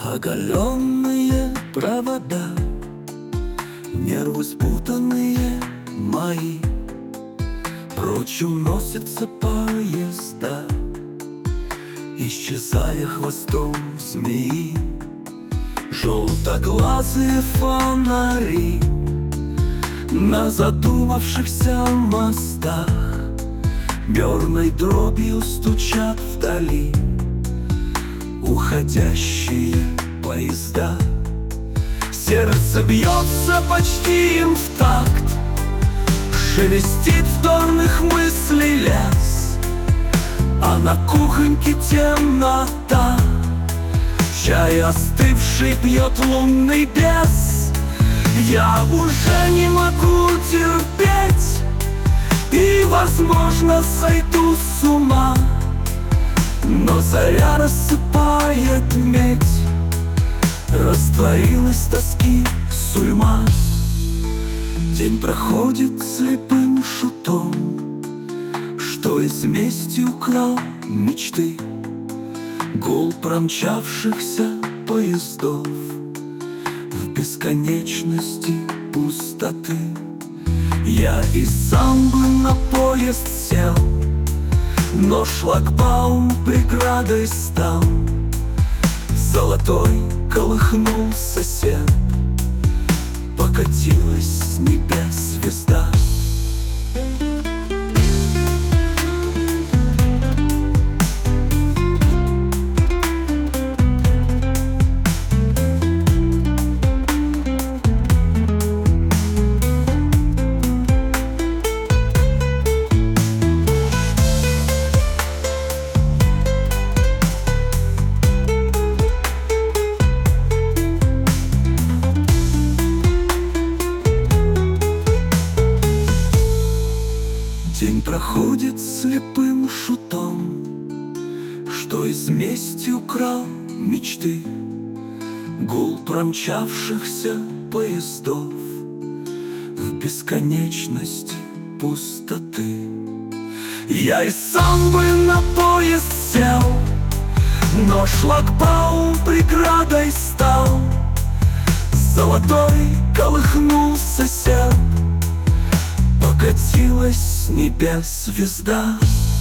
Оголенные провода, нервы спутанные мои, прочь уносятся поезда, исчезая хвостом змеи. Желтоглазые фонари на задумавшихся мостах мерной дробью стучат вдали уходящие поезда. Сердце бьется почти им в такт, шелестит вторных мыслей лес, а на кухоньке темнота, чай остывший пьет лунный бес. Я уже не могу терпеть и, возможно, сойду с ума, но заря рассыпает медь, растворилась тоски сурьма. День проходит слепым шутом, что из мести украл мечты, гул промчавшихся поездов в бесконечности пустоты. Я и сам бы на поезд сел, но шлагбаум преградой стал. Золотой колыхнулся сет, покатилась с небес звезда. День проходит слепым шутом, что из мести украл мечты, гул промчавшихся поездов в бесконечности пустоты. Я и сам бы на поезд сел, но шлагбаум преградой стал. Золотой колыхнулся серп, покатилась с небес звезда.